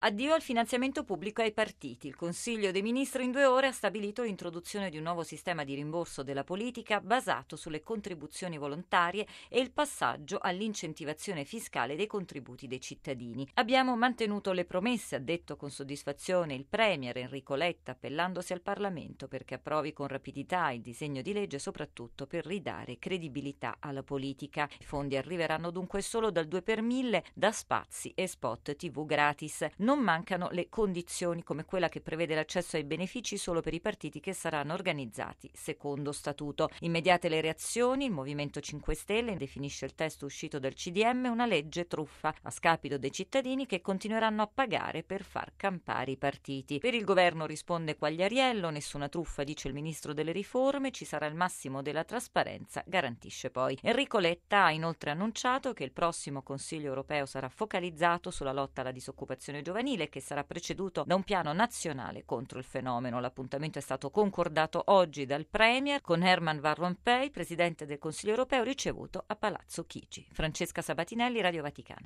Addio al finanziamento pubblico ai partiti. Il Consiglio dei Ministri in 2 ore ha stabilito l'introduzione di un nuovo sistema di rimborso della politica basato sulle contribuzioni volontarie e il passaggio all'incentivazione fiscale dei contributi dei cittadini. Abbiamo mantenuto le promesse, ha detto con soddisfazione il Premier Enrico Letta, appellandosi al Parlamento perché approvi con rapidità il disegno di legge, soprattutto per ridare credibilità alla politica. I fondi arriveranno dunque solo dal 2 per 1000 da spazi e spot TV gratis. Non mancano le condizioni, come quella che prevede l'accesso ai benefici solo per i partiti che saranno organizzati secondo statuto. Immediate le reazioni, il Movimento 5 Stelle definisce il testo uscito dal CDM una legge truffa a scapito dei cittadini che continueranno a pagare per far campare i partiti. Per il governo risponde Quagliariello, nessuna truffa, dice il ministro delle riforme, ci sarà il massimo della trasparenza, garantisce poi. Enrico Letta ha inoltre annunciato che il prossimo Consiglio europeo sarà focalizzato sulla lotta alla disoccupazione giovanile, che sarà preceduto da un piano nazionale contro il fenomeno. L'appuntamento è stato concordato oggi dal Premier con Herman Van Rompuy, presidente del Consiglio europeo, ricevuto a Palazzo Chigi. Francesca Sabatinelli, Radio Vaticana.